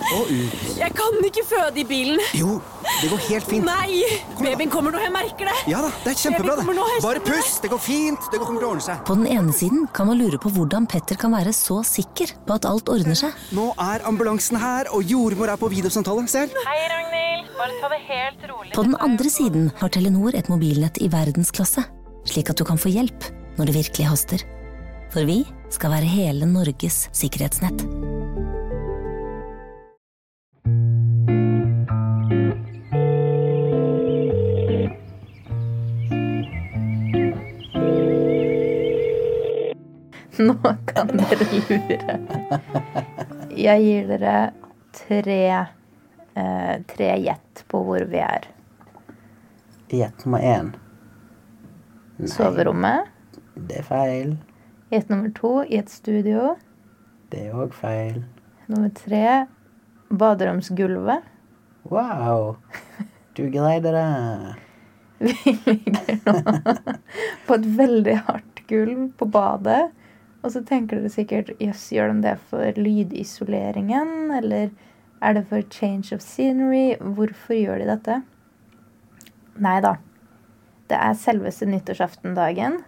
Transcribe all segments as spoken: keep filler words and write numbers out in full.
og ut. Jeg kan ikke føde i bilen. Jo, det går helt fint. Nei, babyen kommer nå, jeg merker det. Ja da, det er kjempebra det. Nå, Bare puss, det går fint, det kommer til å ordne seg. På den ene siden kan man lure på hvordan Petter kan være så sikker på at alt ordner seg. Nå er ambulansen her, og jordmor er på videosamtale, ser. Hei, Ragnhild. Bare ta det helt rolig. På den andre siden har Telenor et mobilnett i verdensklasse, slik at du kan få hjelp når det virkelig haster. For vi skal være hele Norges sikkerhetsnett. Nå kan dere lure. Jeg gir dere tre, eh, tre gjett på hvor vi er. Gjett nummer én. Nei. Soverommet. Det er feil. Gjett nummer to, i et studio. Det er også feil. Nummer tre, baderomsgulvet. Wow, du greide det. Vi ligger nå på et veldig hardt gulv på badet. Og så tenker dere sikkert, yes, gjør de det for lydisoleringen? Eller er det for change of scenery? Hvorfor gjør de dette? Neida. Det er selveste nyttårsaftendagen.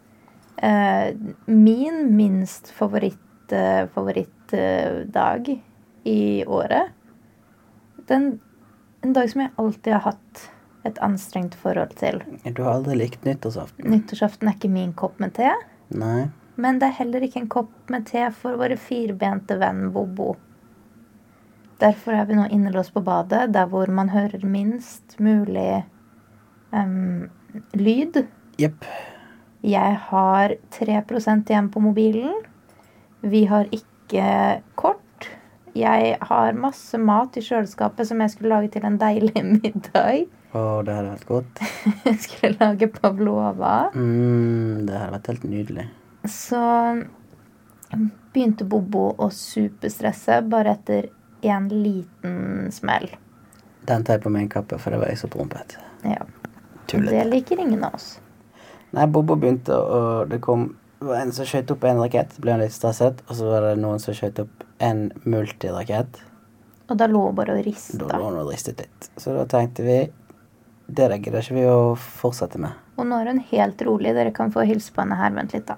Eh, min minst favoritt, eh, favorittdag i året. Den, en dag som jeg alltid har hatt et anstrengt forhold til. Du har aldri likt nyttårsaften. Nyttårsaften er ikke min kopp med te. Nei. Men det er heller ikke en kopp med te for våre firbente venn Bobo. Derfor er vi nå innelåst på badet, der hvor man hører minst mulig um, lyd. Jepp. Jeg har tre prosent igjen på mobilen. Vi har ikke kort. Jeg har masse mat i kjøleskapet som jeg skulle lage til en deilig middag. Åh, det hadde vært godt. Jeg skulle lage pavlova. Mm, det hadde vært helt nydelig. Så begynte Bobo å superstresse bare etter en liten smell. Den tar jeg på min kappe, for det var jeg så prompet. Ja. Tullete. Det liker ingen av oss. Nei, Bobo begynte, og det kom det var en som skjøt opp en rakett, ble han litt stresset, og så var det noen som skjøt opp en multirakett. Og da lå bare og ristet. Da lå han og ristet litt. Så da tenkte vi, det der gidder ikke vi å fortsette med. Og nå er hun helt rolig. Dere kan få hilse på henne her. Vent litt da.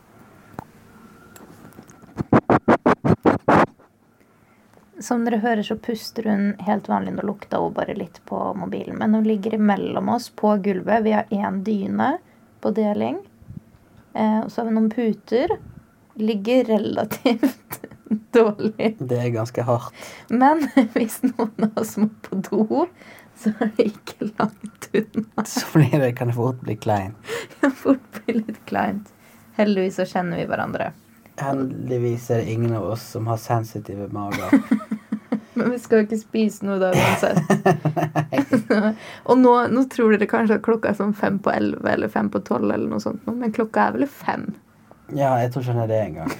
Som dere hører så puster hun helt vanlig. Nå lukta hun bare litt på mobilen. Men hun ligger imellom oss på gulvet. Vi har en dyne på deling. Eh, og så har vi noen puter. Ligger relativt dårlig. Det er ganske hardt. Men hvis noen av oss må på do, så er det ikke langt unna. Så blir det, kan det fort bli kleint. Det fort bli litt kleint. Heldigvis så kjenner vi hverandre. Heldigvis er det ingen av oss som har sensitive mager. Men vi skal jo ikke spise noe da uansett. Og nå, nå tror dere kanskje at klokka er sånn fem på elleve eller fem på tolv eller noe sånt. Men klokka er vel fem. Ja, jeg tror ikke han er det engang.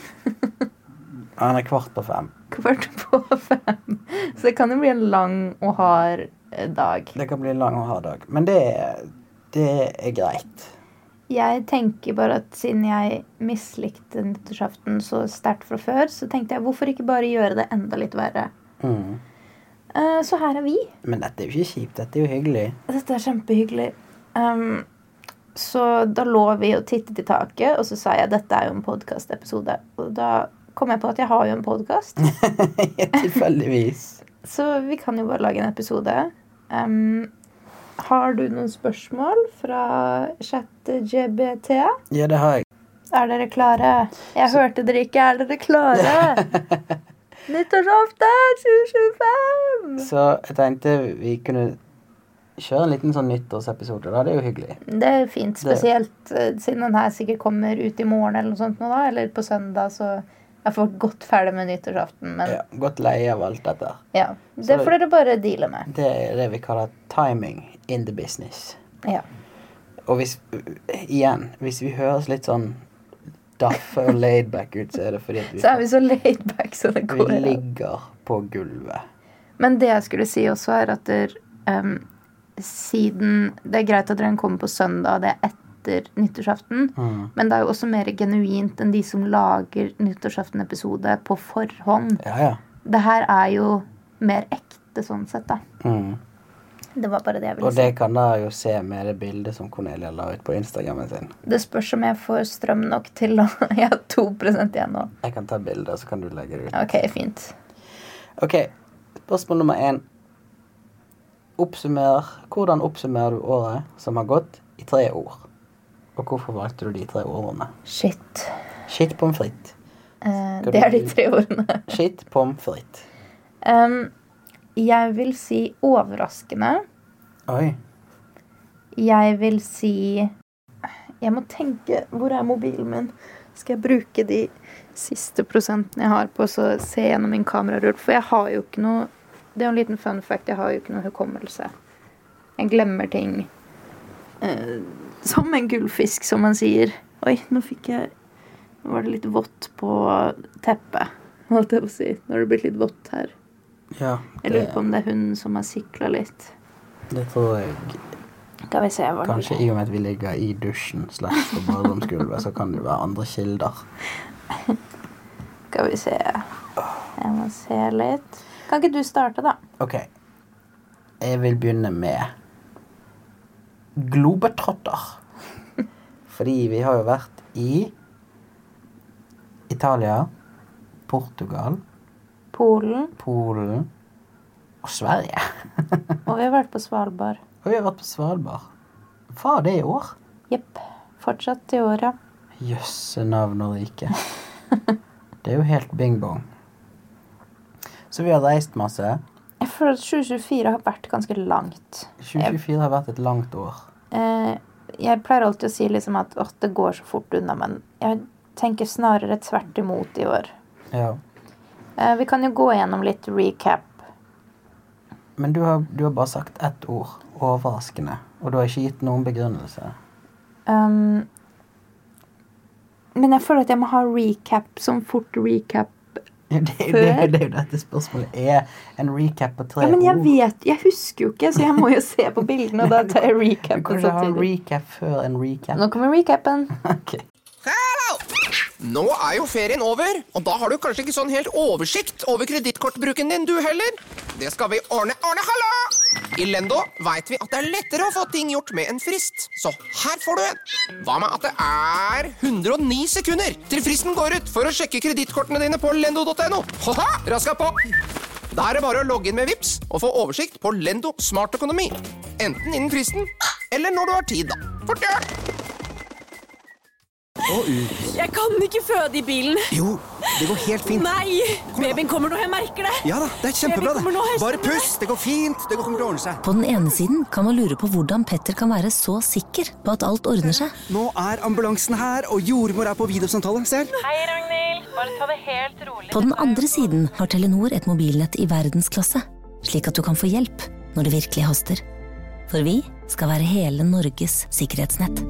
Han er kvart på fem. Kvart på fem. Så det kan jo bli en lang og hard dag. Det kan bli en lang og hard dag. Men det, det er greit. Jeg tenker bare at siden jeg mislikte nyttårsaften så sterkt fra før, så tenkte jeg, hvorfor ikke bare gjøre det enda litt verre? Mm. Uh, så her er vi. Men dette er jo ikke kjipt, dette er jo hyggelig. Dette er kjempehyggelig. Um, så da lå vi og tittet i taket, og så sa jeg, dette er jo en podcast-episode. Og da kom jeg på at jeg har jo en podcast. Tilfeldigvis. Så vi kan jo bare lage en episode. Um, har du noen spørsmål fra ChatGPT? Ja, det har jeg. Er dere klare? Jeg så... hørte dere ikke. Er dere klare? Nyttårsaften tjue tjuefem! Så jeg tenkte vi kunne kjøre en liten sånn nyttårsepisode da. Det er jo hyggelig. Det er fint, spesielt det... siden den her sikkert kommer ut i morgen eller noe sånt nå da, eller på søndag, så jeg får gått ferdig med nyttårsaften. Men... Ja, gått leie av alt dette. Ja, det får dere bare deale med. Det er det vi kaller timing in the business. Ja. Og hvis, igjen, hvis vi høres litt sånn daffe og laid back ut, så er det fordi at vi... Så er vi så laid back, så det går. Vi ligger på gulvet. Men det jeg skulle si også er at der, um, siden, det er greit at dere kommer på søndag, det er etter nyttårsaften, mm. men det er jo også mer genuint enn de som lager nyttårsaften-episode på forhånd. Ja, ja. Det her er jo mer ekte sånn sett da. Mm. Det var bare det jeg ville Og si. det kan da jo se med det bildet som Cornelia la ut på Instagrammen sin. Det spørs om jeg får strøm nok til å... Jeg har to prosent igjen nå. Jeg kan ta bildet, så kan du legge det ut. Ok, fint. Ok, spørsmål nummer én. Oppsummer, hvordan oppsummerer du året som har gått i tre ord? Og hvorfor valgte du de tre ordene? Shit. Shit pommes frites. Eh, Skal det er du- de tre ordene. Shit pommes frites. Um, jeg vil si overraskende. Oi. Jeg vil si... Jeg må tenke, hvor er mobilen min? Skal jeg bruke de siste prosentene jeg har på å se gjennom min kamerarull? For jeg har jo ikke noe... Det er en liten fun fact, jeg har jo ikke noe hukommelse. Jeg glemmer ting. Eh, som en gullfisk, som man sier. Oi, nå fikk jeg... Nå var det litt vått på teppet, holdt jeg på å si. Nå har det blitt litt vått her. Ja, Jeg lurer på om det er hunden som har siklet litt. det tror jeg... Skal vi se hva det Kanskje i og med at vi ligger i dusjen slags på baderomsgulvet, så kan det være andre kilder. Skal vi se. Jeg må se litt. Kan ikke du starte, da? Ok. Jeg vil begynne med globetrotter. Fordi vi har jo vært i Italia, Portugal, Polen. Polen og Sverige. Og vi har vært på Svalbard. Og vi har vært på Svalbard. Var det i år? Jepp. Fortsatt i året. Jøsse navn og rike. Det er jo helt bing bong. Så vi har reist masse. Jeg føler at tjue tjuefire har vært ganske langt. tjue tjuefire har vært et langt år. Eh, jeg pleier alltid å si liksom at åh, det går så fort unna, men jeg tenker snarere tvert imot i år. Ja. Eh, vi kan jo gå gjennom litt recap. Men du har, du har bare sagt ett ord. Overraskende. Og du har ikke gitt noen begrunnelse. Um, men jeg føler at jeg må ha recap som fort recap. Ja, det, det, det, det er jo dette spørsmålet. Er en recap på tre Ja, men jeg ord? vet, jeg husker jo ikke, så jeg må jo se på bildene, og da tar jeg Du recapen kan ikke ha en samtidig. recap før en recap. Nå kommer recapen. Ok. Nå er jo ferien over, og da har du kanskje ikke sånn helt oversikt over kredittkortbruken din, du heller. Det skal vi ordne, ordne, hallo! I Lendo vet vi at det er lettere å få ting gjort med en frist. Så her får du en. Hva med at det er hundre og ni sekunder til fristen går ut for å sjekke kredittkortene dine på lendo punktum no? Haha, raska på! Da er det bare å logge inn med Vips og få oversikt på Lendo Smart Økonomi. Enten innen fristen, eller når du har tid, da. Fort gjør! Og ut. Jeg kan ikke føde i bilen. Jo, det går helt fint. Nei! Babyen kommer nå, jeg merker det. Ja da, det er kjempebra Baby kommer nå, det. jeg Bare kjenner pust, det går fint. Det kommer til å ordne seg. På den ene siden kan man lure på hvordan Petter kan være så sikker på at alt ordner seg. Nå er ambulansen her, og jordmor er på videosamtale, ser. Hei, Ragnhild. Bare ta det helt rolig. På den andre siden har Telenor et mobilnett i verdensklasse, slik at du kan få hjelp når det virkelig haster. For vi skal være hele Norges sikkerhetsnett.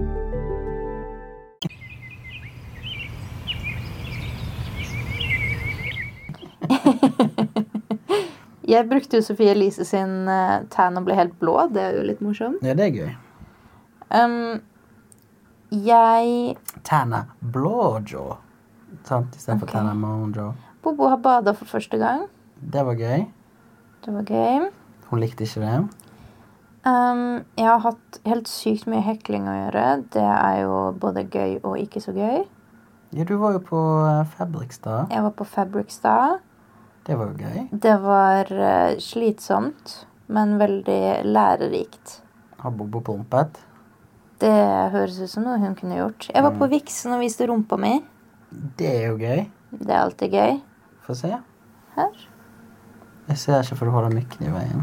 Jeg brukte jo Sofie Elise sin uh, tan og ble helt blå. Det er jo litt morsomt. Ja, det er gøy. Um, jeg... Tanna Blåjå. Sant, i stedet for Ok. Tanna Monjå. Bobo har badet for første gang. Det var gøy. Det var gøy. Hun likte ikke det. Um, jeg har hatt helt sykt mye hekling å gjøre. Det er jo både gøy og ikke så gøy. Ja, du var jo på uh, Fabrikstad. Jeg var på Fabrikstad. Det var jo gøy. Det var uh, slitsomt, men veldig lærerikt. Har Bobo pumpet? Det høres ut som noe hun kunne gjort. Jeg var på Viksen og viste rumpa mi. Det er jo gøy. Det er alltid gøy. Få se. Her. Jeg ser ikke for du holder mikken i veien.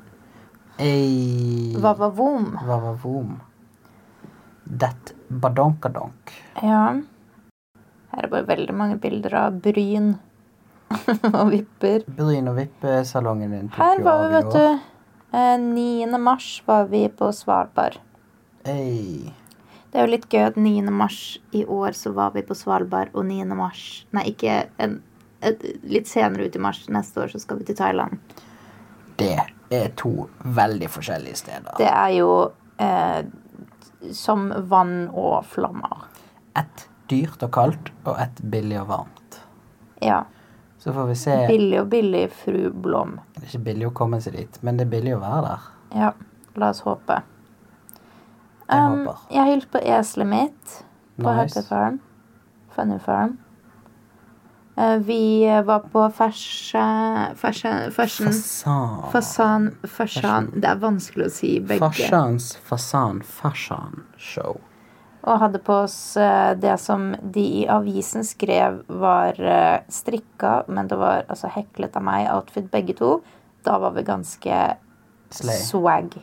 Ei. Hva var vom? Hva var vom? Det badonkadonk. Ja. Her er bare veldig mange bilder av bryn og vipper. Bryn og vippesalongen din. tok Her jo var av vi, i vet år. du. Eh, niende mars var vi på Svalbard. Ei. Det er jo litt gøy at niende mars i år så var vi på Svalbard, og niende mars, nei, ikke en, et, litt senere ut i mars neste år så skal vi til Thailand. Det er to veldig forskjellige steder. Det er jo eh, som vann og flammer. Et dyrt og kaldt, og et billig og varmt. Ja. Så får vi se. Billig og billig, fru Blom. Det er ikke billig å komme seg dit, men det er billig å være der. Ja, la oss håpe. Jeg Um, håper. jeg har hilst på eselet mitt på Nice. Happy Farm. Funny Farm. Eh, vi var på fashion... Fashion... Fashion... Fasan. Fasan... Fasan... Det er vanskelig å si begge. Fasans fasan fashion show. Og hadde på oss eh, det som de i avisen skrev var eh, strikka, men det var altså heklet av meg, outfit begge to. Da var vi ganske Slay. swag.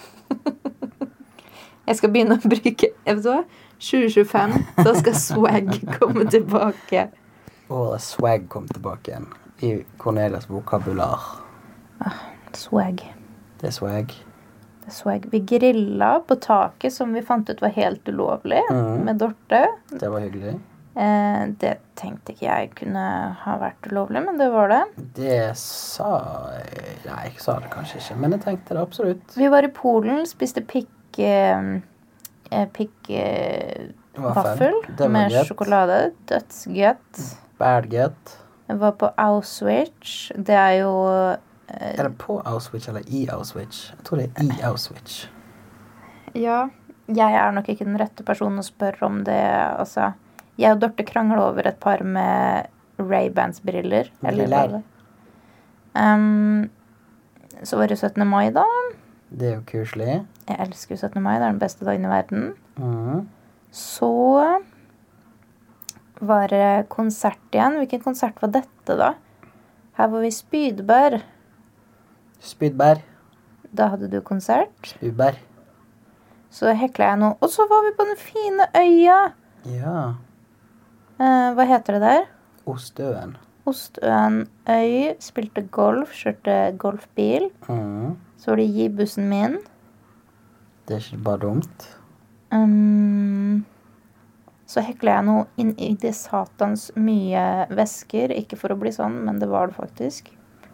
Jeg skal begynne å bruke, jeg vet du hva? tjue tjuefem, da skal swag komme tilbake. Året swag kom tilbake igjen i Cornelias vokabular. Swag. Det er swag. Det er swag. Vi grilla på taket som vi fant ut var helt ulovlig Mhm. med Dorte. Det var hyggelig. Eh, det tenkte ikke jeg kunne ha vært ulovlig, men det var det. Det sa jeg... Nei, jeg sa det kanskje ikke, men jeg tenkte det absolutt. Vi var i Polen, spiste pikk... Eh, pikk... Eh, vaffel Det var med gøtt. sjokolade. Dødsgøtt. Bad get. Jeg var på Auschwitz. Det er jo eh, Er det på Auschwitz eller i Auschwitz? Jeg tror det er i Auschwitz. Ja, jeg er nok ikke den rette personen å spørre om det. Altså, jeg og Dorte kranglet over et par med Ray-Bans-briller. Briller. Um, så var det syttende mai da. Det er jo kuselig. Jeg elsker jo syttende mai, det er den beste dagen i verden. Mhm. Så var det konsert igjen. Hvilken konsert var dette da? Her var vi i Spydberg. Spydberg. Da hadde du konsert. Spydberg. Så hekla jeg noe. Og så var vi på den fine øya. Ja. Eh, hva heter det der? Ostøen. Ostøen øy. Spilte golf, kjørte golfbil. Mhm. Så var det gi-bussen min. Det er ikke bare dumt. Um, så hekla jeg noe inn i det satans mye væsker. Ikke for å bli sånn, men det var det faktisk.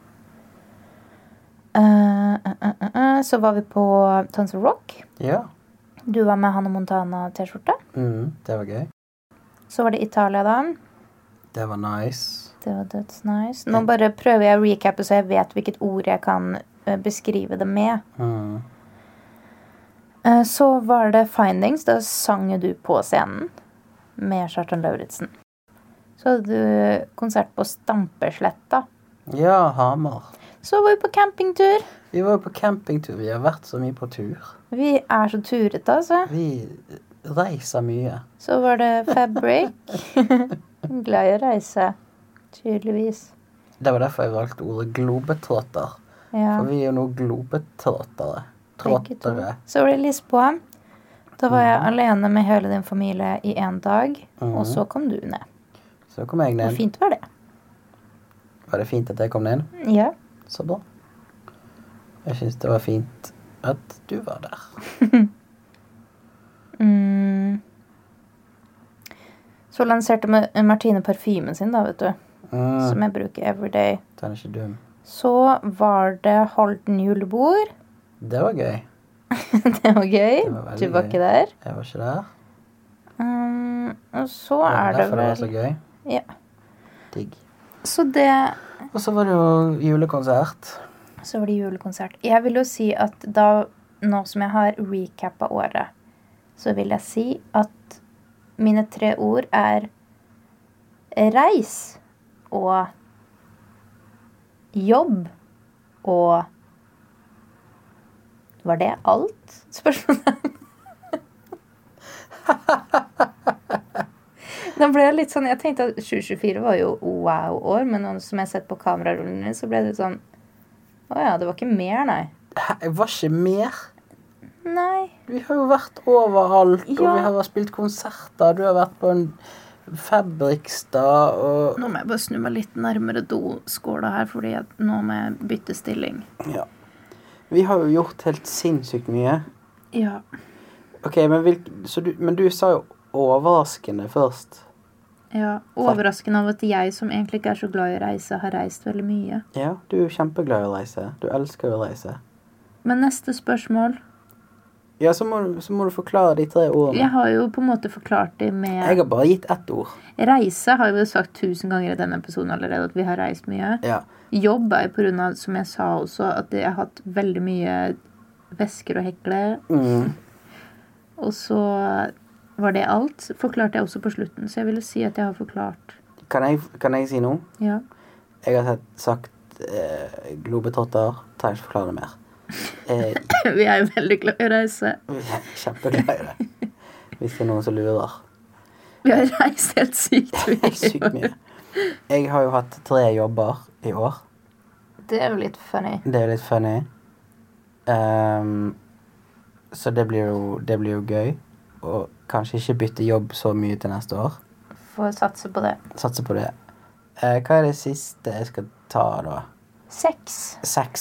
Uh, uh, uh, uh, uh. Så var vi på Tons of Rock. Ja. Du var med Hannah Montana-t-skjorte. Mhm. Det var gøy. Så var det Italia da. Det var nice. Det var dødsnice. Nå bare prøver jeg å recappe så jeg vet hvilket ord jeg kan uh, beskrive det med. Mhm. Uh, så var det Findings. Da sang du på scenen med Kjartan Lauritzen. Så hadde du konsert på Stampesletta. Ja, Hamar. Så var vi på campingtur. Vi var jo på campingtur. Vi har vært så mye på tur. Vi er så turete, altså. Vi reiser mye. Så var det Fabric. Glad i å reise, tydeligvis. Det var derfor jeg valgte ordet globetrotter. Ja, For vi er jo nå globetrottere. begge to. Trottere. Så var det Lisboa. Da var jeg alene med hele din familie i en dag, Mhm. og så kom du ned. Så kom jeg Hvor ned. fint var det? Var det fint at jeg kom ned? Ja. Så bra. Jeg synes det var fint at du var der. Mm. Så lanserte Ma- Martine parfymen sin da, vet du. Mm, Som jeg bruker everyday. den er ikke dum. Så var det Halden julebord. Det var gøy. Det var gøy. Det var veldig Du var gøy. ikke der. Jeg var ikke der. Um, og så Det var er det derfor det var så vel... gøy. Ja. Digg. Så det... Og så var det jo julekonsert. Så var det julekonsert. Jeg vil jo si at da, nå som jeg har recappa året, så vil jeg si at mine tre ord er reis og jobb og var det alt? Spørsmålet. Da ble jeg litt sånn, jeg tenkte at tjue tjuefire var jo wow-år, men nå som jeg har sett på kamerarullene, så ble det sånn, åja, det var ikke mer, nei. Hæ, jeg var ikke mer. Nei. Vi har jo vært overalt, og Ja. vi har spilt konserter. Du har vært på en Fabrikstad, og... Nå må jeg bare snu meg litt nærmere doskåla her, fordi jeg, nå må jeg bytte stilling. Ja. Vi har jo gjort helt sinnssykt mye. Ja. Ok, men, hvil, så du, men du sa jo overraskende først. Ja, overraskende av at jeg som egentlig ikke er så glad i å reise, har reist veldig mye. Ja, du er jo kjempeglad i å reise. Du elsker å reise. Men neste spørsmål, Ja, så må, så må du forklare de tre ordene. Jeg har jo på en måte forklart det med... Jeg har bare gitt ett ord. Reise har vi jo sagt tusen ganger i denne episoden allerede, at vi har reist mye. Ja. Jobb er på grunn av, som jeg sa også, at jeg har hatt veldig mye vesker og hekle. Mm. Og så var det alt. Forklarte jeg også på slutten, så jeg ville si at jeg har forklart. Kan jeg, kan jeg si noe? Ja. Jeg har sagt eh, globetrotter. Ta ikke forklare det mer. Eh, vi er jo veldig glad i å reise. Vi er kjempeglad i det. Hvis det er noen som lurer. Vi har reist helt sykt mye. Sykt mye. Jeg har jo hatt tre jobber i år. Det er jo litt funny. Det er jo litt funny. Um, så det blir, jo, det blir jo gøy. Og kanskje ikke bytte jobb så mye til neste år. Får satse på det. Satse på det. Uh, hva er det siste jeg skal ta da? Sex. Sex.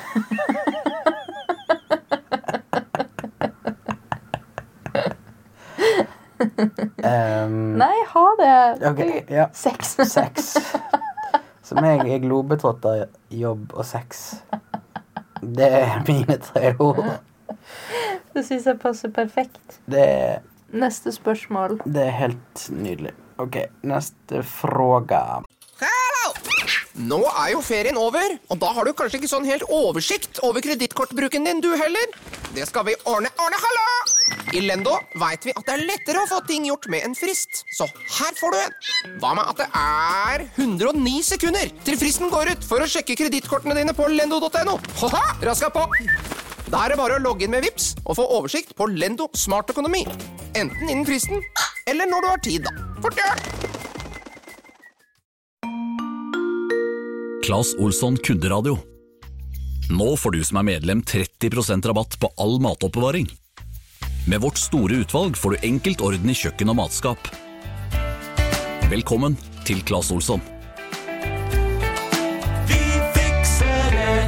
um, Nei, ha det. Ok, ja. Sex. Sex. Så meg er globetrotter, jobb og sex. Det er mine tre ord. Det synes jeg passer perfekt. Det er, Neste spørsmål. det er helt nydelig. Ok, neste fråga. Hallo! Nå er jo ferien over, og da har du kanskje ikke sånn helt oversikt over kredittkortbruken din, du heller. Det skal vi ordne. Ordne, hallo! I Lendo vet vi at det er lettere å få ting gjort med en frist. Så her får du en. Hva med at det er hundre og ni sekunder til fristen går ut for å sjekke kredittkortene dine på lendo punktum no? Haha, raska på! Da er det bare å logge inn med Vips og få oversikt på Lendo Smart Økonomi. Enten innen fristen, eller når du har tid, da. Fort gjør! Claes Olsson Kunderadio. Nå får du som er medlem tretti prosent rabatt på all matoppbevaring. Med vårt store utvalg får du enkelt orden i kjøkken og matskap. Velkommen til Claes Olsson. Vi fikser det.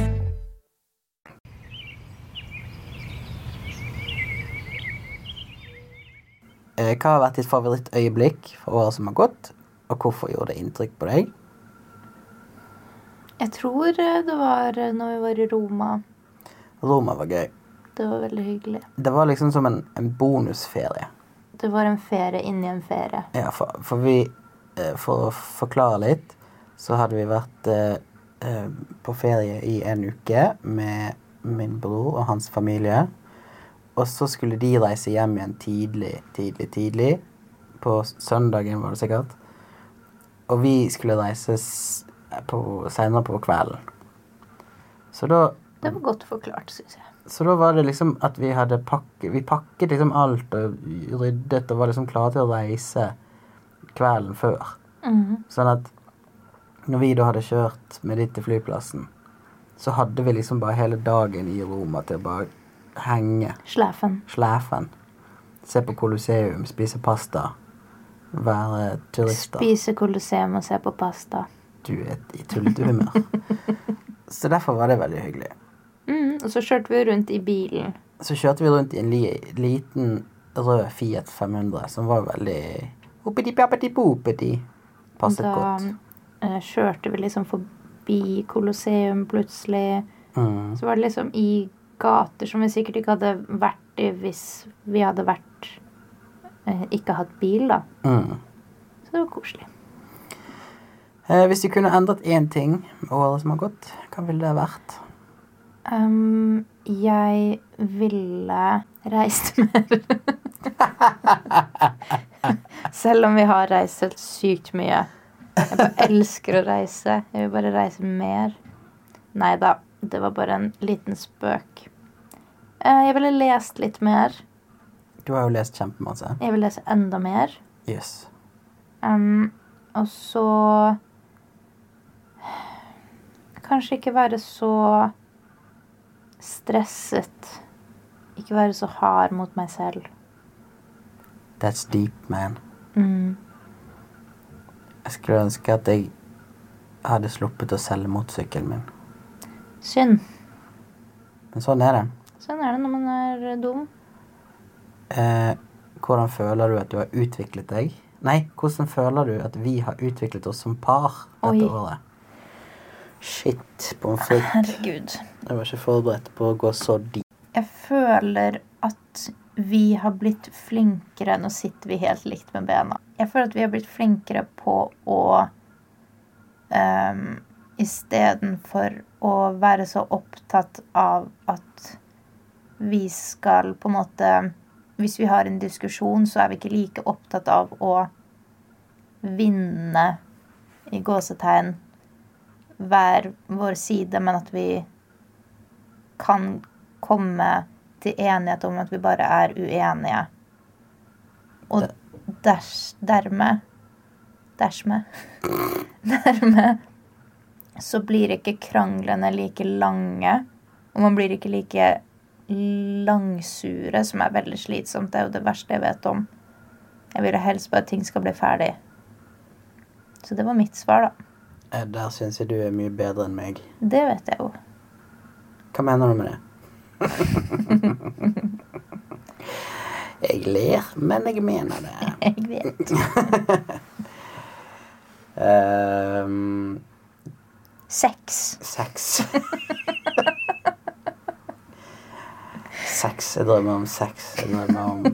Hva har vært ditt favorittøyeblikk for året som har gått, og hvorfor gjorde det inntrykk på deg? Jeg tror det var når vi var i Roma. Roma var gøy. Det var veldig hyggelig. Det var liksom som en, en bonusferie. Det var en ferie inni en ferie. Ja, for, for vi, for å forklare litt, så hadde vi vært eh, på ferie i en uke med min bror og hans familie. Og så skulle de reise hjem igjen tidlig, tidlig, tidlig. På søndagen var det sikkert. Og vi skulle reise på, senere på kvelden. Så da... Det var godt forklart, synes jeg. Så da var det liksom at vi hadde pakket, vi pakket liksom alt og ryddet og var liksom klare til å reise kvelden før. Mm. Sånn at når vi da hadde kjørt med dit til flyplassen, så hadde vi liksom bare hele dagen i Roma til å bare henge. Slæfen. Slæfen. Se på Colosseum, spise pasta, være turister. Spise Colosseum og se på pasta. Du er i tullete humør. Så derfor var det veldig hyggelig. Mm, og så kjørte vi rundt i bilen. Så kjørte vi rundt i en li, liten rød Fiat fem hundre, som var veldig hoppeti-pappeti-popeti. Passet da, godt. Da uh, kjørte vi liksom forbi Colosseum plutselig. Mm. Så var det liksom i gater som vi sikkert ikke hadde vært i hvis vi hadde vært uh, ikke hatt bil da. Mm. Så det var koselig. Eh, hvis du kunne endret en ting med året som har gått, hva ville det vært? Um, jeg ville reist mer. Selv om vi har reist helt sykt mye. Jeg bare elsker å reise. Jeg vil bare reise mer. Neida, det var bare en liten spøk. Uh, jeg ville lest litt mer. Du har jo lest kjempemasse. Jeg vil lese enda mer. Yes. Um, og så kanskje ikke være så stresset. Ikke være så hard mot meg selv. That's deep, man. Mm. Jeg skulle ønske at jeg hadde sluppet å selge motorsykkelen min. Synd. Men sånn er det. Sånn er det når man er dum. Eh, hvordan føler du at du har utviklet deg? Nei, hvordan føler du at vi har utviklet oss som par dette Oi. året? Shit, på en fritt. Herregud. Jeg var ikke forberedt på å gå så dypt. Jeg føler at vi har blitt flinkere, nå sitter vi helt likt med bena. Jeg føler at vi har blitt flinkere på å, um, i stedet for å være så opptatt av at vi skal på en måte, hvis vi har en diskusjon, så er vi ikke like opptatt av å vinne i gåsetegn hver vår side, men at vi kan komme til enighet om at vi bare er uenige. Og ders, dermed, dermed, dermed, så blir ikke kranglene like lange, og man blir ikke like langsure, som er veldig slitsomt. Det er jo det verste jeg vet om. Jeg vil helst bare at ting skal bli ferdig. Så det var mitt svar, da. Der synes jeg du er mye bedre enn meg. Det vet jeg jo. Hva mener du med det? Jeg ler, men jeg mener det. Jeg vet. um, Sex. Sex. Sex. Jeg drømmer om sex. Jeg drømmer om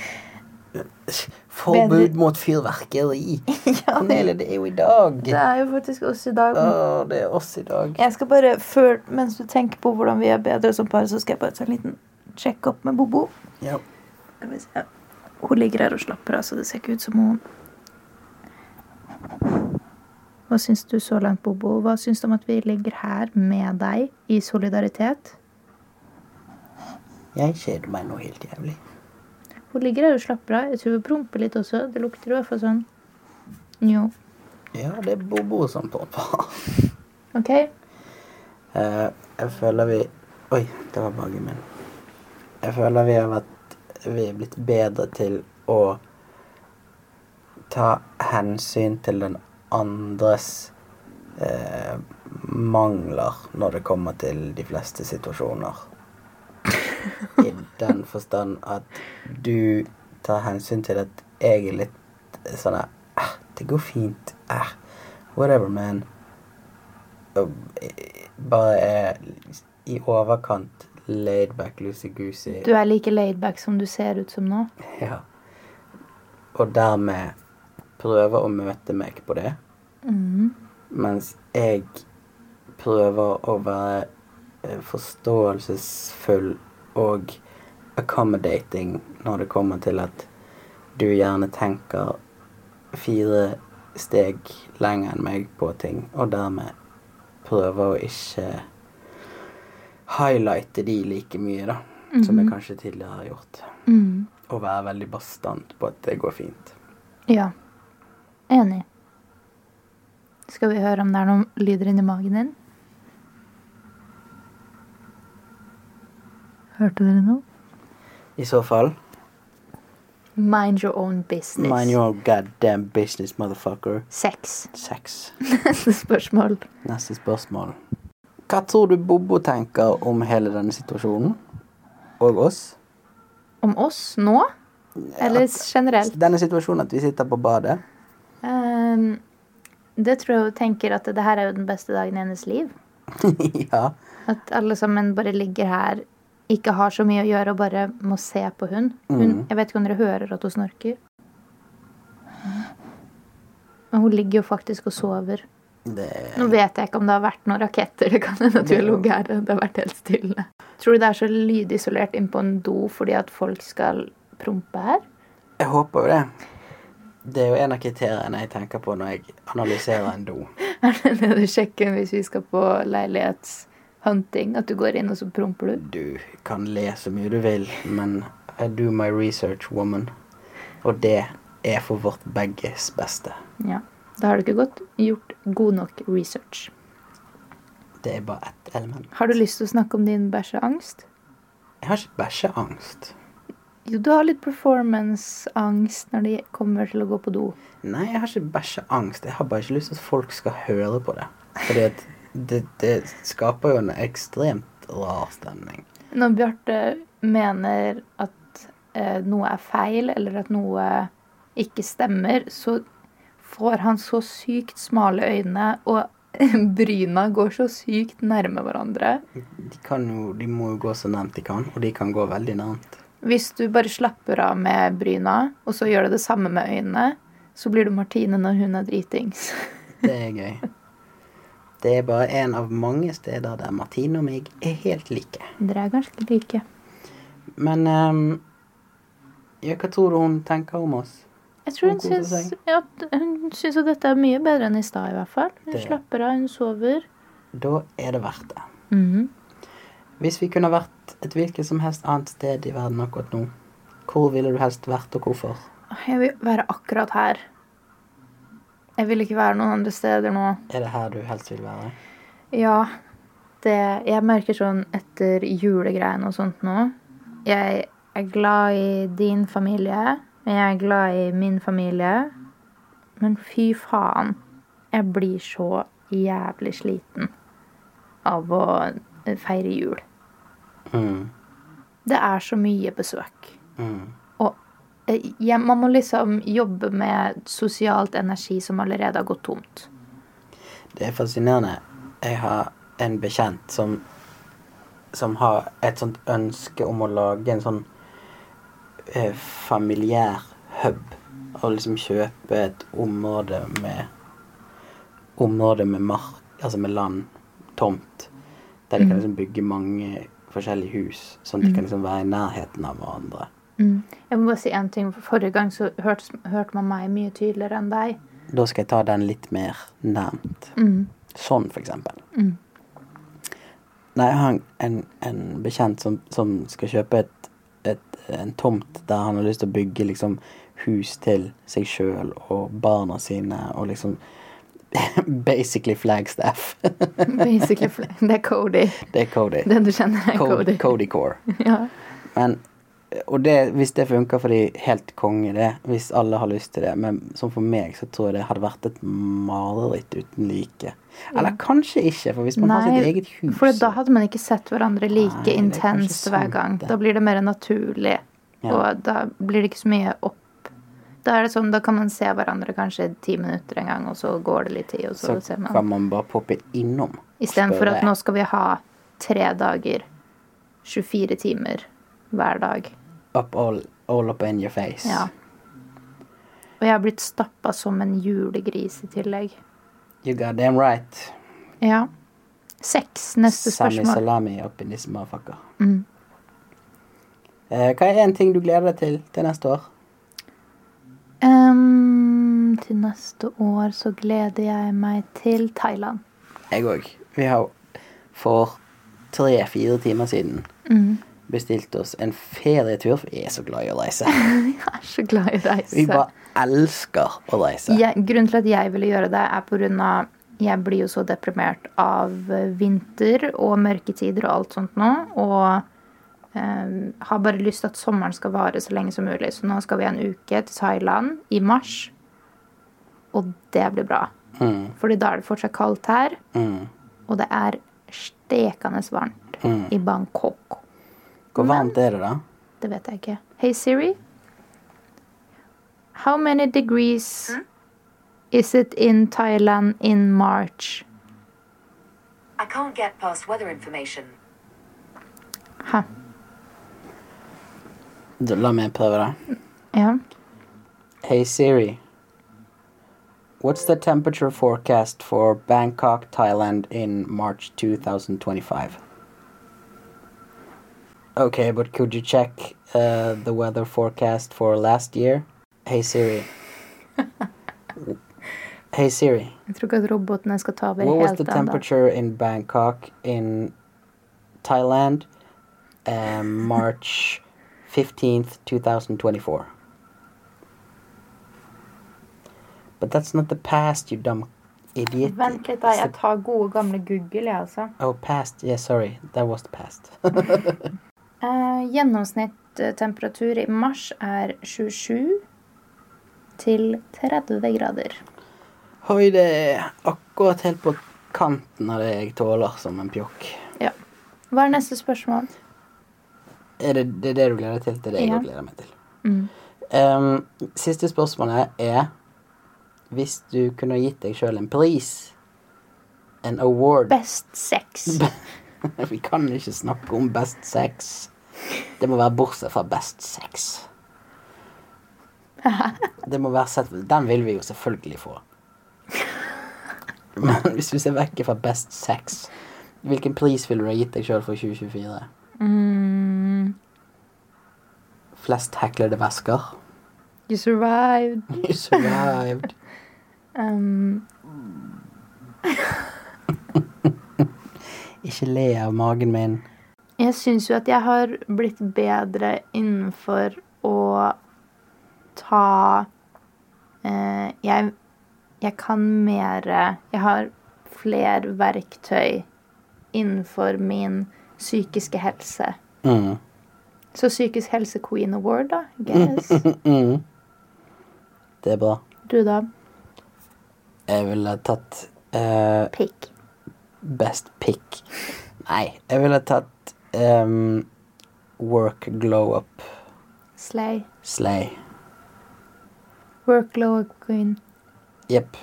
forbud mot fyrverkeri. Ja, Cornelia, det er jo i dag. Det er jo faktisk oss i dag. Åh, det er oss i dag. Jeg skal bare, før, mens du tenker på hvordan vi er bedre som par, så skal jeg bare ta en liten check opp med Bobo. Ja. Skal vi se. Hun ligger her og slapper av, så det ser ikke ut som hun. Hva synes du så langt, Bobo? Hva synes du om at vi ligger her med deg i solidaritet? Jeg kjeder meg nå helt jævlig. Hun ligger her og slapper av. Jeg tror vi promper litt også. Det lukter i hvert fall sånn. Jo. Ja, det er Bobo som promper. Ok. Uh, jeg føler vi... Oi, det var bagen min. Jeg føler vi har vært... Vi er blitt bedre til å ta hensyn til den andres uh, mangler når det kommer til de fleste situasjoner. I den forstand at du tar hensyn til at jeg er litt sånn eh, det går fint, eh, whatever, man. Og bare er i overkant laid back, loosey-goosey. Du er like laid back som du ser ut som nå. Ja. Og dermed prøver å møte meg på det. Mm. Mens jeg prøver å være eh, forståelsesfull og accommodating når det kommer til at du gjerne tenker fire steg lenger enn meg på ting, og dermed prøver å ikke highlighte de like mye da, mm-hmm. som jeg kanskje tidligere har gjort. Mm. Og være veldig bastant på at det går fint. Ja, enig. Skal vi høre om det er noen lyder inni magen din? Hørte dere noe? I så fall. Mind your own business. Mind your own goddamn business, motherfucker. Sex. Sex. Neste spørsmål. Neste spørsmål. Hva tror du Bobo tenker om hele denne situasjonen? Og oss? Om oss nå? Eller at, generelt? Denne situasjonen at vi sitter på badet. Um, det tror jeg hun tenker at det her er jo den beste dagen i hennes liv. Ja. At alle sammen bare ligger her, ikke har så mye å gjøre og bare må se på hun. hun Mm. Jeg vet ikke om dere hører at hun snorker. Men hun ligger jo faktisk og sover. Det... Nå vet jeg ikke om det har vært noen raketter. Det kan hende at vi har ligget her. Det har vært helt stille. Tror du det er så lydisolert inn på en do fordi at folk skal prompe her? Jeg håper jo det. Det er jo en av kriteriene jeg tenker på når jeg analyserer en do. Er det det du sjekker hvis vi skal på leilighetshunting? At du går inn og så promper du? Du kan le så mye du vil, men I do my research, woman. Og det er for vårt begges beste. Ja, da har du ikke godt gjort god nok research. Det er bare ett element. Har du lyst til å snakke om din bæsjeangst? Jeg har ikke bæsjeangst. Jo, du har litt performance-angst når det kommer til å gå på do. Nei, jeg har ikke bæsjeangst. Jeg har bare ikke lyst til at folk skal høre på det. Fordi at det, det skaper jo en ekstremt rar stemning. Når Bjarte mener at eh, noe er feil, eller at noe ikke stemmer, så får han så sykt smale øyne og bryna går så sykt nærme hverandre. De, kan jo, de må jo gå så nærmt de kan, og de kan gå veldig nærmt. Hvis du bare slapper av med bryna, og så gjør du det samme med øynene, så blir du Martine når hun er dritings. Det er gøy. Det er bare en av mange steder der Martine og meg er helt like. Dere er ganske like. Men, um, ja, hva tror du hun tenker om oss? Jeg tror hun syns, ja, hun syns at dette er mye bedre enn i stad i hvert fall. Hun Det. slapper av, hun sover. Da er det verdt det. Mhm. Hvis vi kunne vært et hvilket som helst annet sted i verden akkurat nå, hvor ville du helst vært og hvorfor? Jeg vil være akkurat her. Jeg vil ikke være noen andre steder nå. Er det her du helst vil være? Ja, det, jeg merker sånn etter julegreiene og sånt nå. Jeg er glad i din familie, jeg er glad i min familie, men fy faen, jeg blir så jævlig sliten av å feire jul. Mm. Det er så mye besøk. Mm. Og ja, man må liksom jobbe med sosialt energi som allerede har gått tomt. Det er fascinerende. Jeg har en bekjent som, som har et sånt ønske om å lage en sånn eh, familiær hub. Og liksom kjøpe et område med område med mark, altså med land, tomt. Der de kan liksom bygge mange forskjellige hus, sånn at de kan liksom være i nærheten av hverandre. Mm. Jeg må bare si en ting. Forrige gang så hørte, hørte man meg mye tydeligere enn deg. Da skal jeg ta den litt mer nærmt. Mm. Sånn, for eksempel. Mm. Nei, jeg har en, en bekjent som, som skal kjøpe et, et, en tomt der han har lyst til å bygge liksom hus til seg selv og barna sine, og liksom basically Flagstaff. Basically, fl- det er Cody. Det er Cody. Den du kjenner er Cody. Cody. Cody Core. Ja. Men, og det, hvis det funker for de helt konge det, hvis alle har lyst til det, men som for meg så tror jeg det hadde vært et mareritt uten like. Eller Ja. kanskje ikke, for hvis man har sitt eget hus. for da hadde man ikke sett hverandre like Nei, det er kanskje intenst hver sant, gang. det. Da blir det mer naturlig, Ja. og da blir det ikke så mye opp. Da er det sånn, da kan man se hverandre kanskje ti minutter en gang, og så går det litt tid, og så, Så ser man. kan man bare poppe innom. I stedet for spørre. at nå skal vi ha tre dager, tjuefire timer hver dag. Up all, all up in your face. Ja. Og jeg har blitt stappet som en julegris i tillegg. You got damn right. Ja. Seks, neste Sammy spørsmål. salami up in this motherfucker. Mm. Eh, hva er en ting du gleder deg til til neste år? Um, til neste år så gleder jeg meg til Thailand. Jeg òg. Vi har for tre-fire timer siden Mm. bestilt oss en ferietur, for vi er så glad i å reise. Jeg er så glad i å reise. Vi bare elsker å reise. Jeg, grunnen til at jeg ville gjøre det er på grunn av jeg blir jo så deprimert av vinter og mørketider og alt sånt nå, og eh, har bare lyst til at sommeren skal vare så lenge som mulig. Så nå skal vi en uke til Thailand i mars, og det blir bra. Mm. Fordi da er det fortsatt kaldt her, Mm. og det er stekende varmt Mm. i Bangkok. Hvor varmt er det da? Det vet jeg ikke. Hey Siri, how many degrees is it in Thailand in March? I can't get past weather information. Ha. Da, la meg prøve det. Ja. Hey Siri, what's the temperature forecast for Bangkok, Thailand in March twenty twenty-five? Okay, but could you check uh, the weather forecast for last year? Hey Siri. Hey Siri, Jeg tror ikke at robotene skal ta over what was helt the enda. temperature in Bangkok in Thailand um, March fifteenth, twenty twenty-four? But that's not the past, you dumb idiot. Vent litt da, jeg tar gode gamle Google, jeg altså. Oh, past. Yeah, sorry. That was the past. Eh, gjennomsnittstemperatur i mars er tjuesju til tretti grader. Oi, det er akkurat helt på kanten av det jeg tåler som en pjokk. Ja. Hva er neste spørsmål? Er det det, er det du gleder deg til? Det er det jeg Ja. også gleder meg til. Mm. Um, siste spørsmålet er, hvis du kunne gitt deg selv en pris En award. Best sex. Vi kan ikke snakke om best sex. Det må være bortsett fra best sex. Det må være sett, den vil vi jo selvfølgelig få. Men hvis vi ser vekk fra best sex, hvilken pris vil du ha gitt deg selv for tjue tjuefire? Mm. Flest heklede vesker. You survived. You survived. um. Ikke le av magen min. Jeg synes jo at jeg har blitt bedre innenfor å ta eh, jeg, jeg kan mere jeg har flere verktøy innenfor min psykiske helse. Mm. Så psykisk helse Queen Award da, I guess. Mm. Det er bra. Du da? Jeg ville tatt uh, Pick. Best pick. Nei, jeg ville tatt um, Work Glow Up. Slay. Slay. Work Glow Up Queen. Jepp.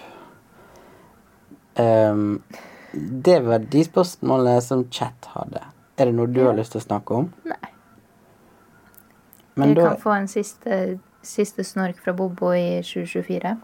Um, det var de spørsmålene som chat hadde. Er det noe du ja. har lyst til å snakke om? Nei. Men du da... kan få en siste, siste snork fra Bobo i tjue tjuefire.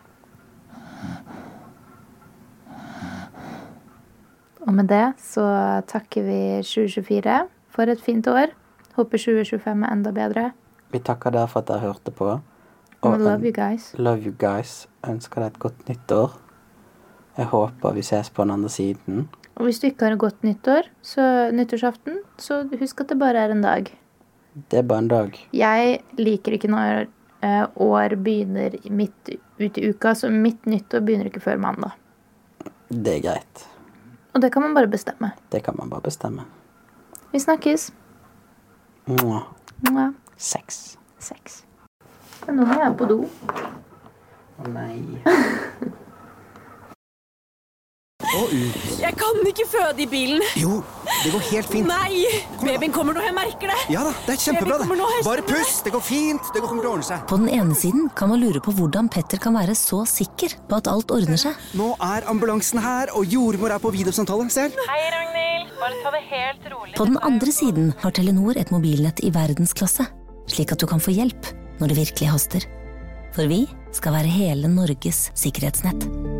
Og med det så takker vi tjue tjuefire for et fint år. Håper tjue tjuefem er enda bedre. Vi takker dere for at dere hørte på. Og love you guys. Love you guys. Ønsker deg et godt nyttår. Jeg håper vi ses på den andre siden. Og hvis du ikke har et godt nyttår, så nyttårsaften, så husk at det bare er en dag. Det er bare en dag. Jeg liker ikke når uh, år begynner midt ut i uka, så mitt nyttår begynner ikke før mandag. Det er greit. Og det kan man bare bestemme. Det kan man bare bestemme. Vi snakkes. Mwah. Mwah. Sex. Sex. Men nå må jeg på do. Å nei. Og ut. Jeg kan ikke føde i bilen. Jo, det går helt fint. Nei, babyen kommer nå, jeg merker det. Ja da, det er kjempebra det. Nå, Bare pust, det går fint, det kommer til å ordne seg. På den ene siden kan man lure på hvordan Petter kan være så sikker på at alt ordner seg. Nå er ambulansen her, og jordmor er på videosamtale, ser. Hei, Ragnhild. Bare ta det helt rolig. På den andre siden har Telenor et mobilnett i verdensklasse, slik at du kan få hjelp når det virkelig haster. For vi skal være hele Norges sikkerhetsnett.